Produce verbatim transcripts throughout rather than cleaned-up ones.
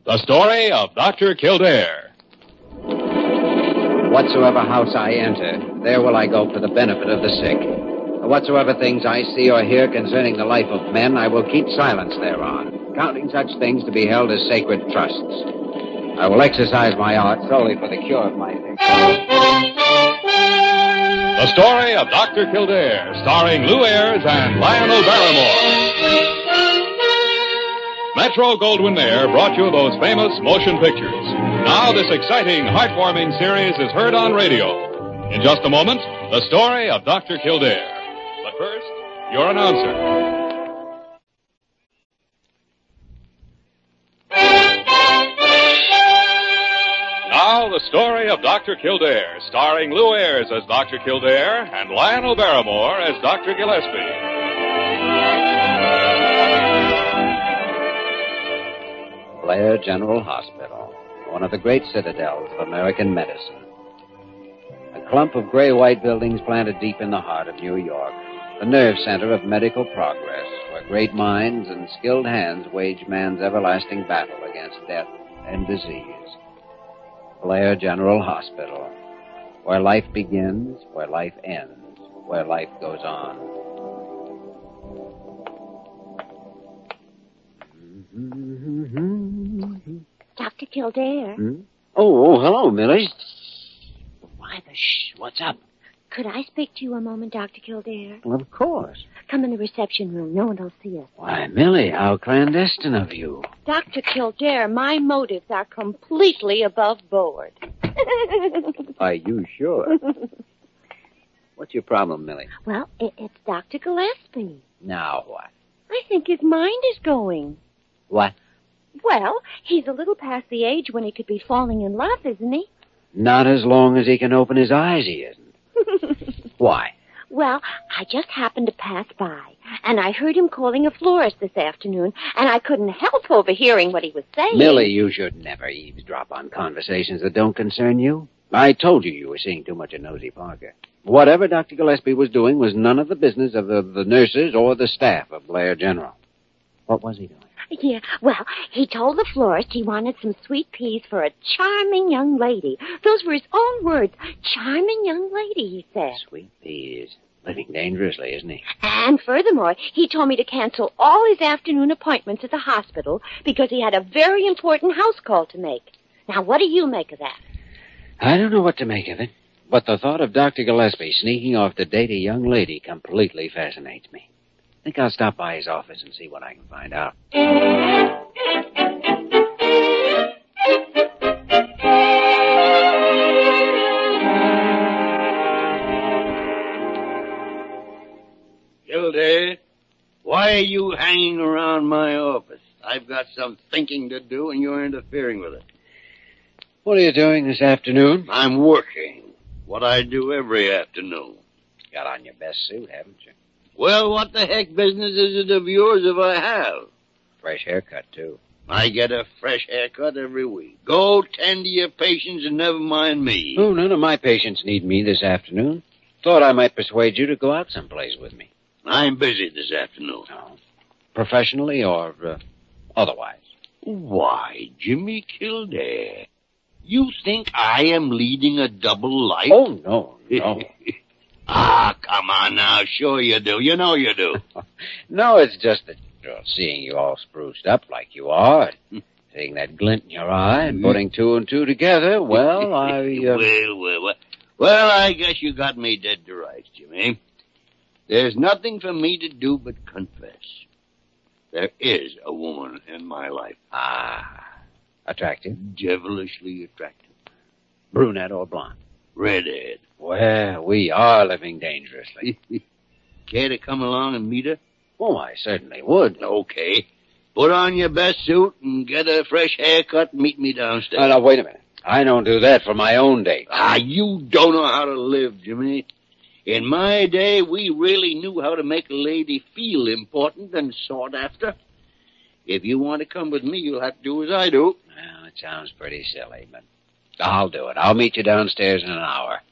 The story of Doctor Kildare. Whatsoever house I enter, there will I go for the benefit of the sick. Whatsoever things I see or hear concerning the life of men, I will keep silence thereon, counting such things to be held as sacred trusts. I will exercise my art solely for the cure of my sick. The story of Doctor Kildare, starring Lou Ayres and Lionel Barrymore. Metro Goldwyn Mayer brought you those famous motion pictures. Now this exciting, heartwarming series is heard on radio. In just a moment, the story of Doctor Kildare. But first, your announcer. Now, the story of Doctor Kildare, starring Lou Ayres as Doctor Kildare and Lionel Barrymore as Doctor Gillespie. Blair General Hospital, one of the great citadels of American medicine. A clump of gray-white buildings planted deep in the heart of New York, the nerve center of medical progress, where great minds and skilled hands wage man's everlasting battle against death and disease. Blair General Hospital, where life begins, where life ends, where life goes on. Doctor Kildare. Hmm? Oh, oh, hello, Millie. Why the shh? What's up? Could I speak to you a moment, Doctor Kildare? Well, of course. Come in the reception room. No one will see us. Why, Millie, how clandestine of you. Doctor Kildare, my motives are completely above board. Are you sure? What's your problem, Millie? Well, it, it's Doctor Gillespie. Now what? I think his mind is going. What? Well, he's a little past the age when he could be falling in love, isn't he? Not as long as he can open his eyes, he isn't. Why? Well, I just happened to pass by, and I heard him calling a florist this afternoon, and I couldn't help overhearing what he was saying. Millie, you should never eavesdrop on conversations that don't concern you. I told you you were seeing too much of Nosy Parker. Whatever Doctor Gillespie was doing was none of the business of the, the nurses or the staff of Blair General. What was he doing? Yeah, well, he told the florist he wanted some sweet peas for a charming young lady. Those were his own words. Charming young lady, he said. Sweet peas. Living dangerously, isn't he? And furthermore, he told me to cancel all his afternoon appointments at the hospital because he had a very important house call to make. Now, what do you make of that? I don't know what to make of it, but the thought of Doctor Gillespie sneaking off to date a young lady completely fascinates me. I think I'll stop by his office and see what I can find out. Kildare, why are you hanging around my office? I've got some thinking to do, and you're interfering with it. What are you doing this afternoon? I'm working. What I do every afternoon. Got on your best suit, haven't you? Well, what the heck business is it of yours if I have? Fresh haircut, too. I get a fresh haircut every week. Go tend to your patients and never mind me. Oh, none of my patients need me this afternoon. Thought I might persuade you to go out someplace with me. I'm busy this afternoon. Oh. Professionally or uh, otherwise? Why, Jimmy Kildare, you think I am leading a double life? Oh, no, no. Ah, come on now. Sure you do. You know you do. No, it's just that, well, seeing you all spruced up like you are, seeing that glint in your eye and putting two and two together, well, I... Uh... well, well, well. Well, I guess you got me dead to rights, Jimmy. There's nothing for me to do but confess. There is a woman in my life. Ah, attractive? Devilishly attractive. Brunette or blonde? Redhead. Well, we are living dangerously. Care to come along and meet her? Oh, I certainly would. Okay. Put on your best suit and get a fresh haircut and meet me downstairs. Oh, now, wait a minute. I don't do that for my own date. Ah, you don't know how to live, Jimmy. In my day, we really knew how to make a lady feel important and sought after. If you want to come with me, you'll have to do as I do. Well, it sounds pretty silly, but I'll do it. I'll meet you downstairs in an hour.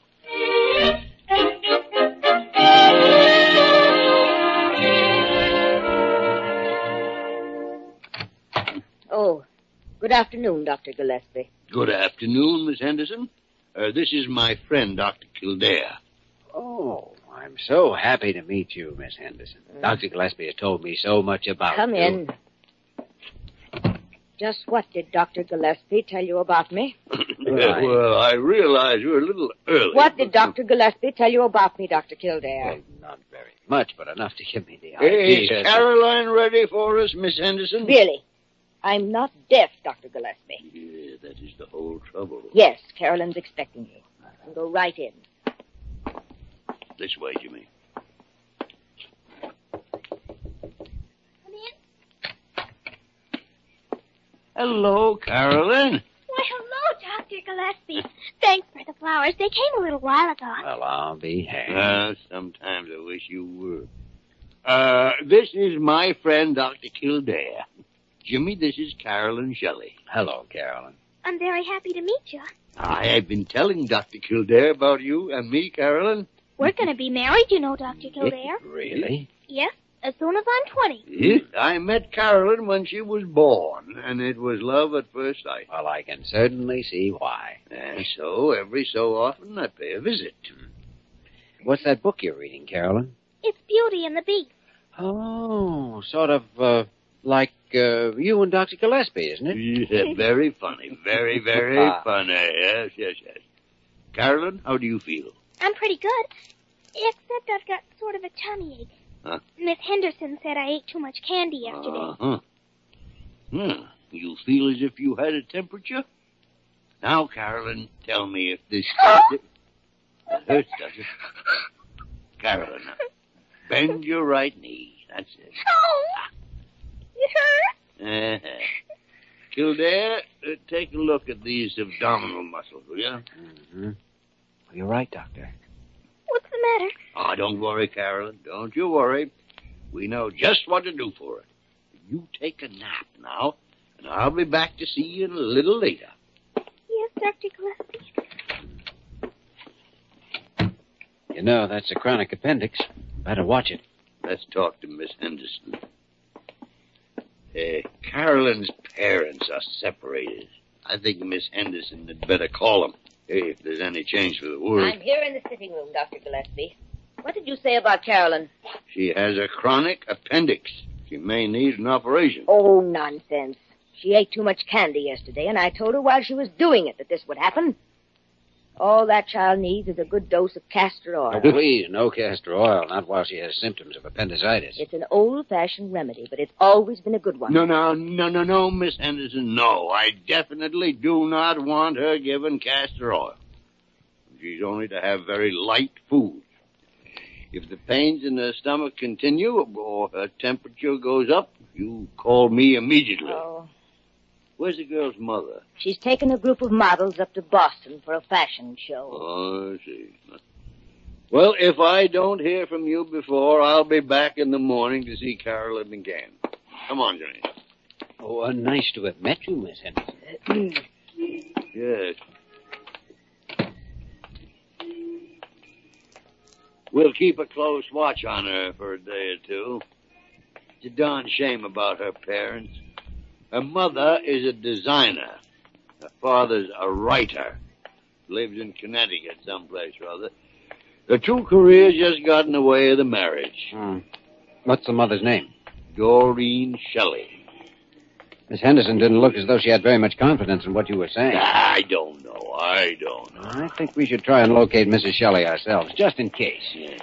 Oh, Good afternoon, Doctor Gillespie. Good afternoon, Miss Henderson. Uh, this is my friend, Doctor Kildare. Oh, I'm so happy to meet you, Miss Henderson. Mm. Doctor Gillespie has told me so much about Come you. in. Just what did Doctor Gillespie tell you about me? Right. Well, I realize you're a little early. What did Doctor Gillespie tell you about me, Doctor Kildare? Well, not very much, but enough to give me the Hey, idea. is Caroline ready for us, Miss Henderson? Really? I'm not deaf, Doctor Gillespie. Yeah, that is the whole trouble. Yes, Carolyn's expecting you. And go right in. This way, Jimmy. Come in. Hello, Carolyn. Why, hello, Doctor Gillespie. Thanks for the flowers. They came a little while ago. Well, I'll be hanged. Uh, sometimes I wish you were. Uh, this is my friend, Doctor Kildare. Jimmy, this is Carolyn Shelley. Hello, Carolyn. I'm very happy to meet you. I have been telling Doctor Kildare about you and me, Carolyn. We're going to be married, you know, Doctor Kildare. Really? Yes, as soon as I'm twenty. Yes, I met Carolyn when she was born, and it was love at first sight. Well, I can certainly see why. And so, every so often, I pay a visit. What's that book you're reading, Carolyn? It's Beauty and the Beast. Oh, sort of, uh, like, uh, you and Doctor Gillespie, isn't it? Yeah, very funny. Very, very funny. Yes, yes, yes. Carolyn, how do you feel? I'm pretty good, except I've got sort of a tummy ache. Huh? Miss Henderson said I ate too much candy yesterday. Uh-huh. Hmm. You feel as if you had a temperature? Now, Carolyn, tell me if this... It hurts, does it? Carolyn, now, bend your right knee. That's it. Oh! It hurts? Uh-huh. Kildare, uh, take a look at these abdominal muscles, will you? Mm-hmm. Well, you're right, Doctor. What's the matter? Oh, don't worry, Carolyn. Don't you worry. We know just what to do for it. You take a nap now, and I'll be back to see you a little later. Yes, Doctor Gillespie. You know, that's a chronic appendix. Better watch it. Let's talk to Miss Henderson. Uh, Carolyn's parents are separated. I think Miss Henderson had better call them, if there's any change for the worse. I'm here in the sitting room, Doctor Gillespie. What did you say about Carolyn? She has a chronic appendix. She may need an operation. Oh, nonsense. She ate too much candy yesterday, and I told her while she was doing it that this would happen. All that child needs is a good dose of castor oil. Oh, please, no castor oil, not while she has symptoms of appendicitis. It's an old-fashioned remedy, but it's always been a good one. No, no, no, no, no, Miss Henderson, no. I definitely do not want her given castor oil. She's only to have very light food. If the pains in her stomach continue or her temperature goes up, you call me immediately. Oh. Where's the girl's mother? She's taken a group of models up to Boston for a fashion show. Oh, I see. Well, if I don't hear from you before, I'll be back in the morning to see Carolyn again. Come on, Johnny. Oh, uh, nice to have met you, Miss Henderson. Yes. We'll keep a close watch on her for a day or two. It's a darn shame about her parents. Her mother is a designer. Her father's a writer. Lives in Connecticut someplace or other. The two careers just got in the way of the marriage. Hmm. What's the mother's name? Doreen Shelley. Miss Henderson didn't look as though she had very much confidence in what you were saying. I don't know. I don't know. I think we should try and locate Missus Shelley ourselves, just in case. Yeah.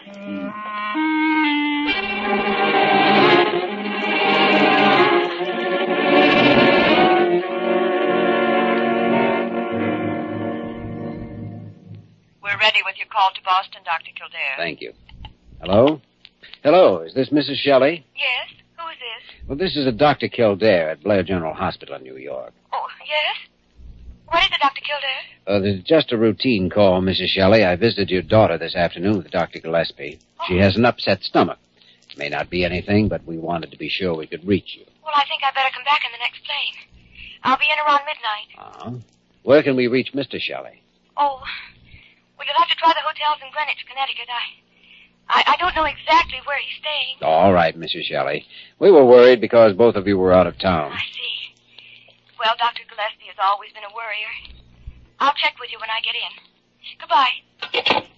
We're ready with your call to Boston, Doctor Kildare. Thank you. Hello? Hello, is this Missus Shelley? Yes? Who is this? Well, this is a Doctor Kildare at Blair General Hospital in New York. Oh, yes? What is it, Doctor Kildare? Uh, this is just a routine call, Missus Shelley. I visited your daughter this afternoon with Doctor Gillespie. Oh. She has an upset stomach. It may not be anything, but we wanted to be sure we could reach you. Well, I think I better come back in the next plane. I'll be in around midnight. Uh-huh. Where can we reach Mister Shelley? Oh, well, you'll have to try the hotels in Greenwich, Connecticut. I, I, I don't know exactly where he's staying. All right, Missus Shelley. We were worried because both of you were out of town. I see. Well, Doctor Gillespie has always been a worrier. I'll check with you when I get in. Goodbye.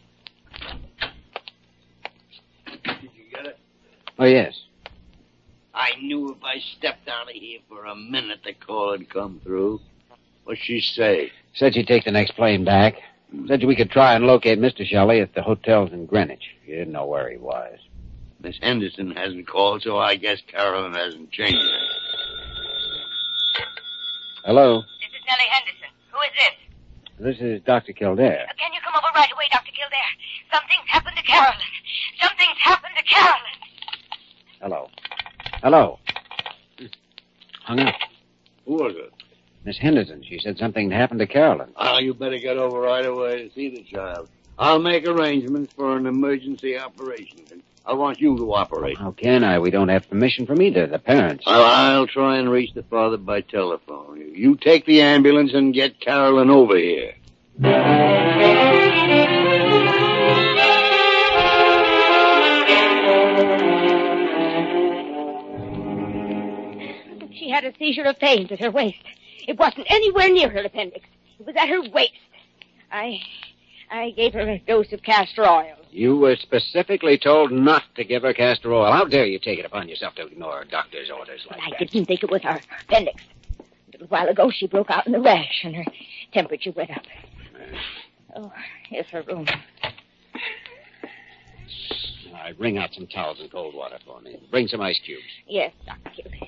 Did you get it? Oh, yes. I knew if I stepped out of here for a minute, the call would come through. What'd she say? Said she'd take the next plane back. Said we could try and locate Mister Shelley at the hotels in Greenwich. She didn't know where he was. Miss Henderson hasn't called, so I guess Carolyn hasn't changed it. Hello? This is Nellie Henderson. Who is this? This is Doctor Kildare. Uh, can you come over right away, Doctor Kildare? Something's happened to Carolyn. Something's happened to Carolyn. Hello. Hello. Hung up. Who was it? Miss Henderson. She said something happened to Carolyn. Oh, you better get over right away to see the child. I'll make arrangements for an emergency operation. I want you to operate. How can I? We don't have permission from either the parents. Well, I'll try and reach the father by telephone. You take the ambulance and get Carolyn over here. She had a seizure of pains at her waist. It wasn't anywhere near her appendix. It was at her waist. I... I gave her a dose of castor oil. You were specifically told not to give her castor oil. How dare you take it upon yourself to ignore a doctor's orders like I that? I didn't think it was her appendix. A little while ago, she broke out in a rash, and her temperature went up. Oh, here's her room. All right, bring out some towels and cold water for me. Bring some ice cubes. Yes, Doctor Kildare.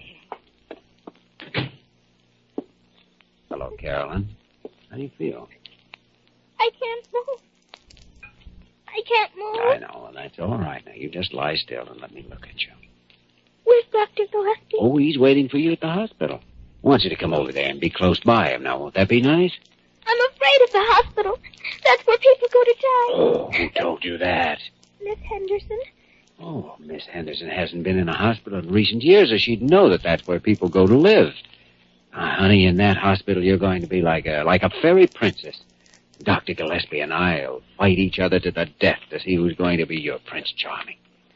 Hello, Carolyn. How do you feel? I can't move. I can't move. I know, and that's all right. Now, you just lie still and let me look at you. Where's Doctor Gillespie? Oh, he's waiting for you at the hospital. Wants you to come over there and be close by him. Now, won't that be nice? I'm afraid of the hospital. That's where people go to die. Oh, who told you that? Miss Henderson. Oh, Miss Henderson hasn't been in a hospital in recent years, or she'd know that that's where people go to live. Uh, honey, in that hospital, you're going to be like a like a fairy princess. Doctor Gillespie and I'll fight each other to the death to see who's going to be your Prince Charming.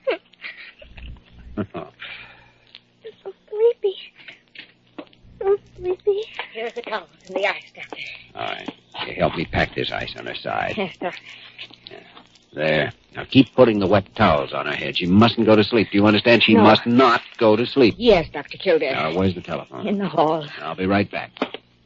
I'm so sleepy. So sleepy. Here's the towels and the ice, Doctor. All right. You help me pack this ice on her side. Yes, Doctor. There. Now keep putting the wet towels on her head. She mustn't go to sleep. Do you understand? She No. must not go to sleep. Yes, Doctor Kildare. Now, where's the telephone? In the hall. I'll be right back.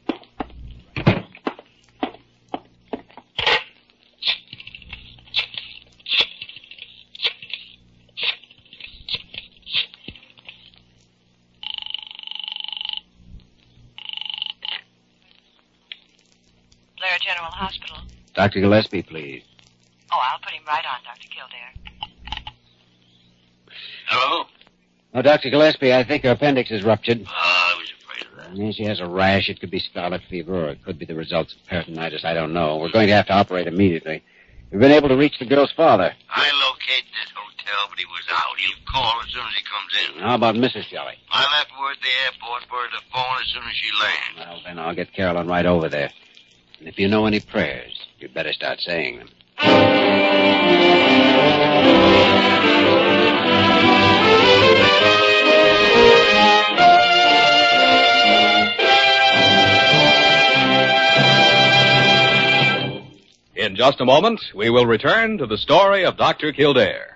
Blair General Hospital. Doctor Gillespie, please. Oh, I'll put him right on, Doctor Kildare. Hello? Oh, Doctor Gillespie, I think her appendix is ruptured. Oh, I was afraid of that. Yeah, she has a rash. It could be scarlet fever, or it could be the results of peritonitis. I don't know. We're going to have to operate immediately. We've been able to reach the girl's father. I located this hotel, but he was out. He'll call as soon as he comes in. How about Missus Shelley? I left word at the airport for her to phone as soon as she lands. Well, then I'll get Carolyn right over there. And if you know any prayers, you'd better start saying them. In just a moment, we will return to the story of Doctor Kildare.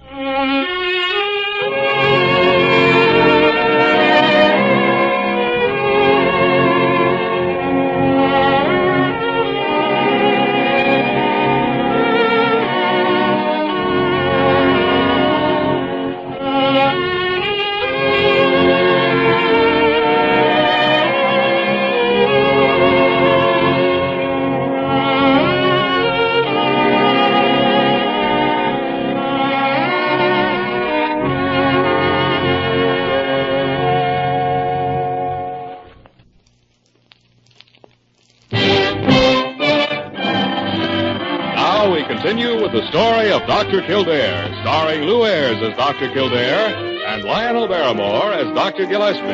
Continue with the story of Doctor Kildare, starring Lou Ayres as Doctor Kildare and Lionel Barrymore as Doctor Gillespie.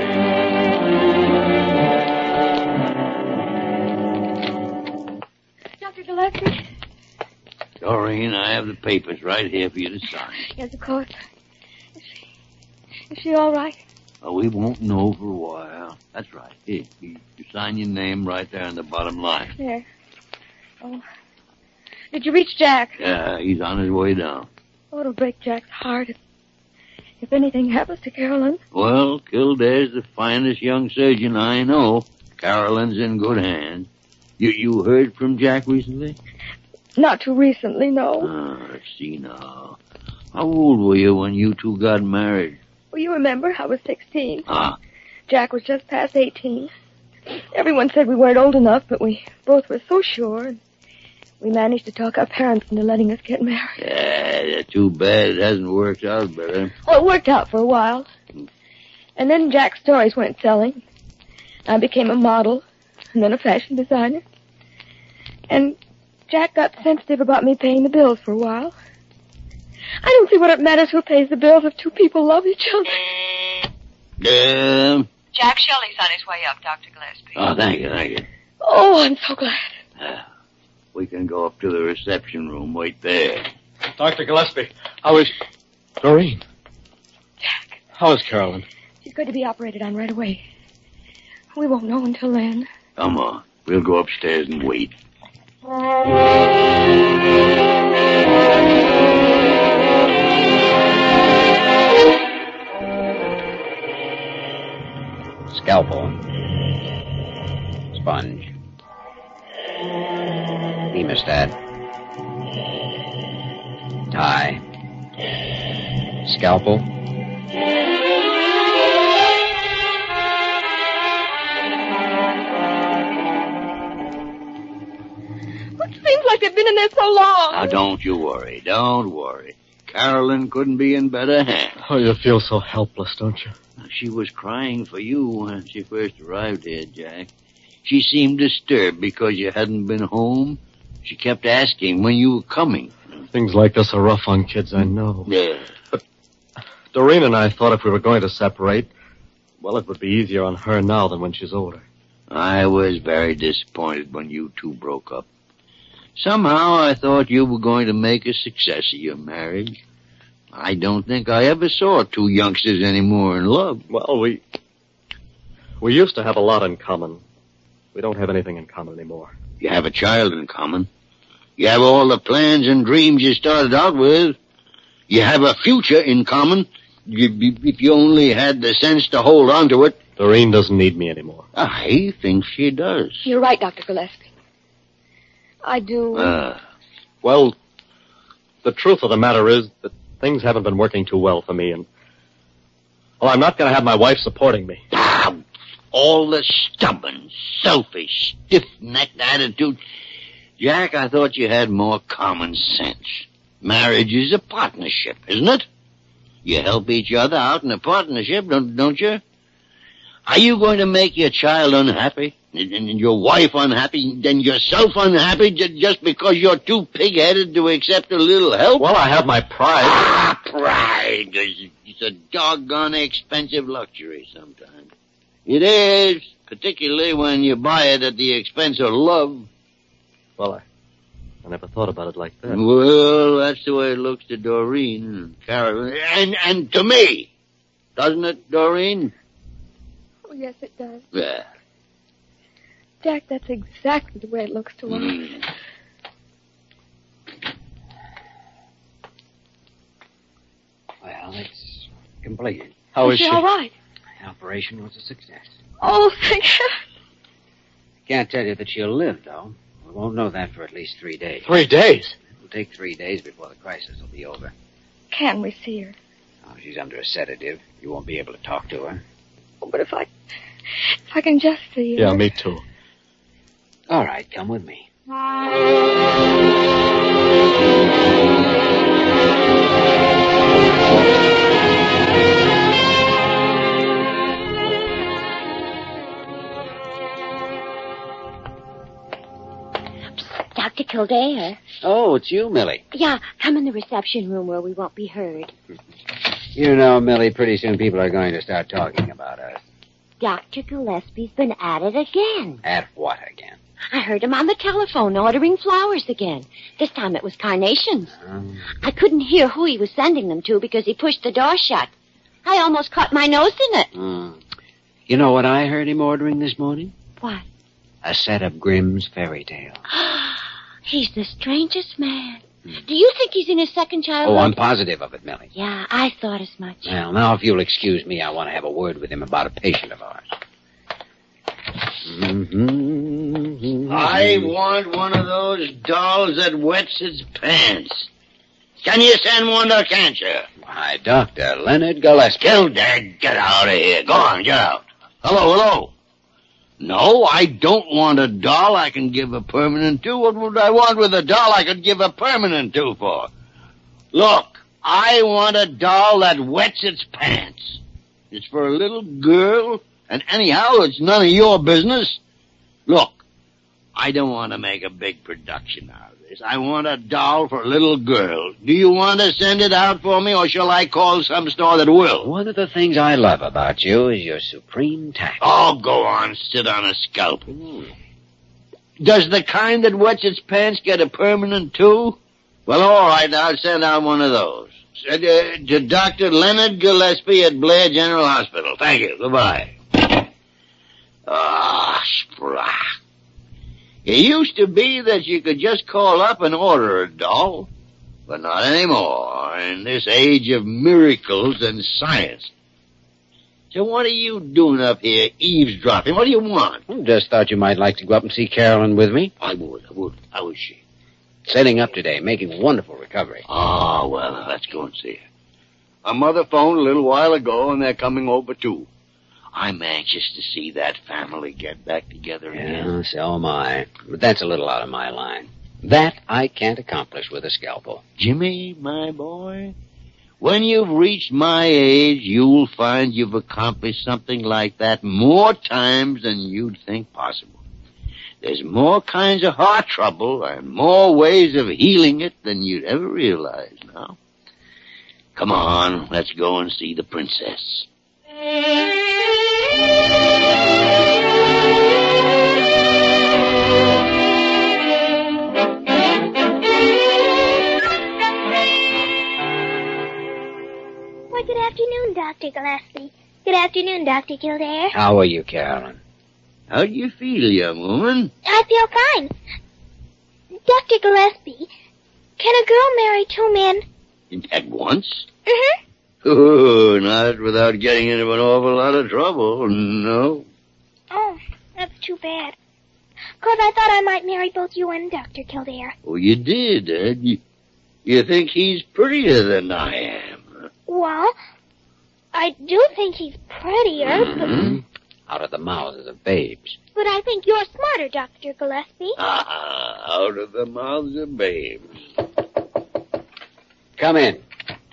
Doctor Gillespie? Doreen, I have the papers right here for you to sign. Yes, of course. Is she, is she all right? Oh, we won't know for a while. That's right. Here, you, you sign your name right there on the bottom line. There. Oh. Did you reach Jack? Yeah, he's on his way down. Oh, it'll break Jack's heart if, if anything happens to Carolyn. Well, Kildare's the finest young surgeon I know. Carolyn's in good hands. You you heard from Jack recently? Not too recently, no. Ah, let's see now. How old were you when you two got married? Well, you remember, I was sixteen. Ah. Jack was just past eighteen. Everyone said we weren't old enough, but we both were so sure. And we managed to talk our parents into letting us get married. Yeah, too bad it hasn't worked out better. Well, it worked out for a while. And then Jack's stories went selling. I became a model, and then a fashion designer. And Jack got sensitive about me paying the bills for a while. I don't see what it matters who pays the bills if two people love each other. Um, Jack Shelley's on his way up, Doctor Gillespie. oh, thank you, thank you. Oh, I'm so glad. Uh, we can go up to the reception room. Wait there. Doctor Gillespie, how is... Doreen. Jack. How is Carolyn? She's going to be operated on right away. We won't know until then. Come on. We'll go upstairs and wait. Scalpel. Sponge. Hemostat. Tie. Scalpel. It seems like they've been in there so long. Now, don't you worry. Don't worry. Carolyn couldn't be in better hands. Oh, you feel so helpless, don't you? She was crying for you when she first arrived here, Jack. She seemed disturbed because you hadn't been home. She kept asking when you were coming. Things like this are rough on kids, I know. Yeah. But Doreen and I thought if we were going to separate, well, it would be easier on her now than when she's older. I was very disappointed when you two broke up. Somehow I thought you were going to make a success of your marriage. I don't think I ever saw two youngsters anymore in love. Well, we... We used to have a lot in common. We don't have anything in common anymore. You have a child in common. You have all the plans and dreams you started out with. You have a future in common. If you only had the sense to hold on to it. Doreen doesn't need me anymore. I think she does. You're right, Doctor Gillespie. I do. Uh, Well, the truth of the matter is that things haven't been working too well for me, and... Well, I'm not going to have my wife supporting me. ah, all the stubborn, selfish, stiff-necked attitude. Jack, I thought you had more common sense. Marriage is a partnership, isn't it? You help each other out in a partnership, don't, don't you? Are you going to make your child unhappy? And, and your wife unhappy? Then yourself unhappy j- just because you're too pig-headed to accept a little help? Well, I have my pride. Ah, pride. It's, it's a doggone expensive luxury sometimes. It is, particularly when you buy it at the expense of love. Well, I, I never thought about it like that. Well, that's the way it looks to Doreen and Carolyn. And, and to me. Doesn't it, Doreen? Oh, yes, it does. Yeah. Jack, that's exactly the way it looks to us. Mm. Well, it's completed. How is she? she? All right. The operation was a success. Oh, thank you. Can't tell you that she'll live, though. We won't know that for at least three days. Three days? It'll take three days before the crisis will be over. Can we see her? Oh, she's under a sedative. You won't be able to talk to her. Oh, but if I... If I can just see her... Yeah, me too. All right, come with me. Doctor Kildare. Oh, it's you, Millie. Yeah, come in the reception room where we won't be heard. You know, Millie, pretty soon people are going to start talking about us. Doctor Gillespie's been at it again. At what again? I heard him on the telephone ordering flowers again. This time it was carnations. Um, I couldn't hear who he was sending them to because he pushed the door shut. I almost cut my nose in it. Mm. You know what I heard him ordering this morning? What? A set of Grimm's fairy tales. He's the strangest man. Hmm. Do you think he's in his second childhood? Oh, I'm positive of it, Millie. Yeah, I thought as much. Well, now, if you'll excuse me, I want to have a word with him about a patient of ours. Mm-hmm. I want one of those dolls that wets its pants. Can you send one or can't you? Why, Doctor Leonard Gillespie. Kildare, get out of here. Go on, get out. Hello, hello. No, I don't want a doll I can give a permanent to. What would I want with a doll I could give a permanent to for? Look, I want a doll that wets its pants. It's for a little girl, and anyhow, it's none of your business. Look, I don't want to make a big production out of this. I want a doll for a little girl. Do you want to send it out for me, or shall I call some store that will? One of the things I love about you is your supreme tact. Oh, go on, sit on a scalp. Mm. Does the kind that wets its pants get a permanent, too? Well, all right, I'll send out one of those. Uh, to Doctor Leonard Gillespie at Blair General Hospital. Thank you. Goodbye. Ah, oh, sprach. It used to be that you could just call up and order a doll, but not anymore in this age of miracles and science. So what are you doing up here eavesdropping? What do you want? I just thought you might like to go up and see Carolyn with me. I would, I would. How is she? Setting up today, making wonderful recovery. Oh, well, let's go and see her. Her mother phoned a little while ago, and they're coming over, too. I'm anxious to see that family get back together again. Yeah, so am I. But that's a little out of my line. That I can't accomplish with a scalpel. Jimmy, my boy, when you've reached my age, you'll find you've accomplished something like that more times than you'd think possible. There's more kinds of heart trouble and more ways of healing it than you'd ever realize now. Come on, let's go and see the princess. Why, good afternoon, Doctor Gillespie. Good afternoon, Doctor Kildare. How are you, Carolyn? How do you feel, young woman? I feel fine. Doctor Gillespie, can a girl marry two men? At once? Mm-hmm. Oh, not without getting into an awful lot of trouble, no. Oh, that's too bad. 'Cause I thought I might marry both you and Doctor Kildare. Oh, you did, eh? You, you think he's prettier than I am? Well, I do think he's prettier, Mm-hmm. but... Out of the mouths of babes. But I think you're smarter, Doctor Gillespie. Ah, out of the mouths of babes. Come in.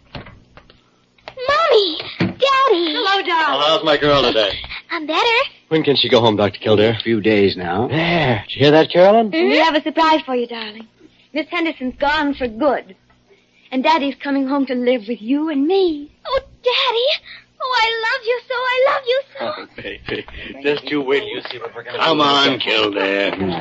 Mommy! Daddy! Hello, darling. Well, how's my girl today? I'm better. When can she go home, Doctor Kildare? A few days now. There. Did you hear that, Carolyn? Mm-hmm. We have a surprise for you, darling. Miss Henderson's gone for good. And Daddy's coming home to live with you and me. Oh, Daddy! Oh, I love you so. I love you so. Oh, baby. Just you wait till you see what we're going to do. Come on, Kildare.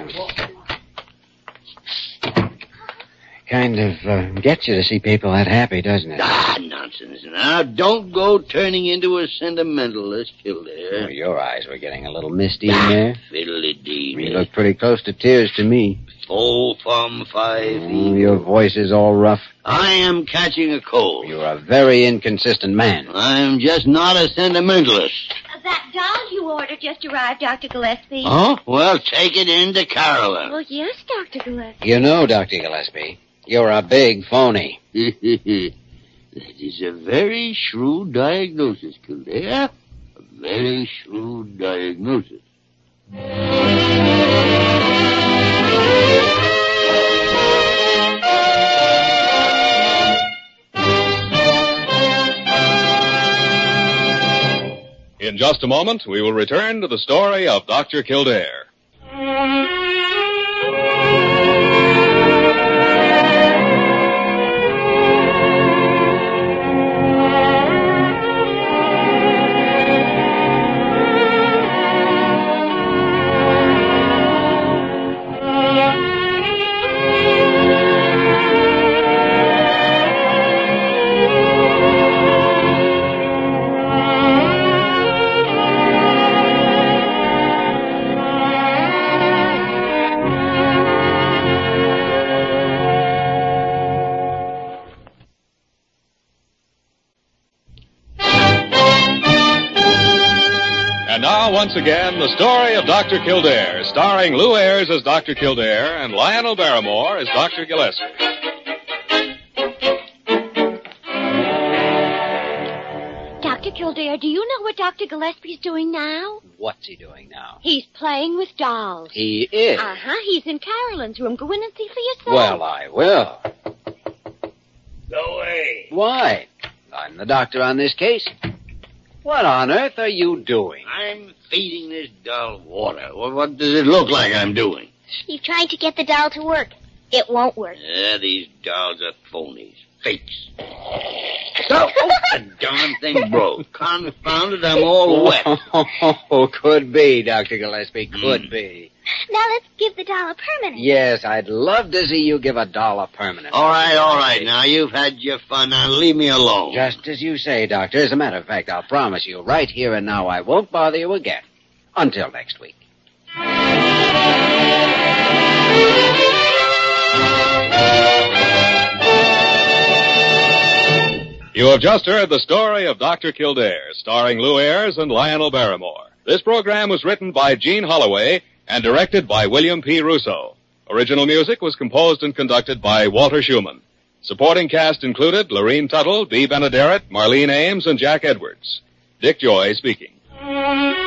Kind of uh, gets you to see people that happy, doesn't it? Ah, nonsense. Now, don't go turning into a sentimentalist, Kildare. Oh, your eyes were getting a little misty in there. Fiddly-dee. You look pretty close to tears to me. Four from five. Oh, your voice is all rough. I am catching a cold. You're a very inconsistent man. I'm just not a sentimentalist. Uh, that doll you ordered just arrived, Doctor Gillespie. Oh? Well, take it in to Carolyn. Well, yes, Doctor Gillespie. You know, Doctor Gillespie, you're a big phony. That is a very shrewd diagnosis, Kildare. A very shrewd diagnosis. In just a moment, we will return to the story of Doctor Kildare. now, once again, the story of Doctor Kildare, starring Lou Ayres as Doctor Kildare and Lionel Barrymore as Doctor Gillespie. Doctor Kildare, do you know what Doctor Gillespie's doing now? What's he doing now? He's playing with dolls. He is? Uh-huh. He's in Carolyn's room. Go in and see for yourself. Well, I will. Go away. Why? I'm the doctor on this case. What on earth are you doing? I'm feeding this doll water. Well, what does it look like I'm doing? He's trying to get the doll to work. It won't work. Yeah, these dolls are phonies. Fakes. So, oh, the darn thing broke. Confounded, I'm all wet. Oh, could be, Doctor Gillespie, could Mm. be. Now let's give the doll a permanent. Yes, I'd love to see you give a doll a permanent. All right, all right. Now, you've had your fun. Now, leave me alone. Just as you say, Doctor. As a matter of fact, I'll promise you right here and now I won't bother you again. Until next week. You have just heard the story of Doctor Kildare, starring Lou Ayres and Lionel Barrymore. This program was written by Gene Holloway and directed by William P. Russo. Original music was composed and conducted by Walter Schumann. Supporting cast included Lorene Tuttle, Bea Benaderet, Marlene Ames, and Jack Edwards. Dick Joy speaking.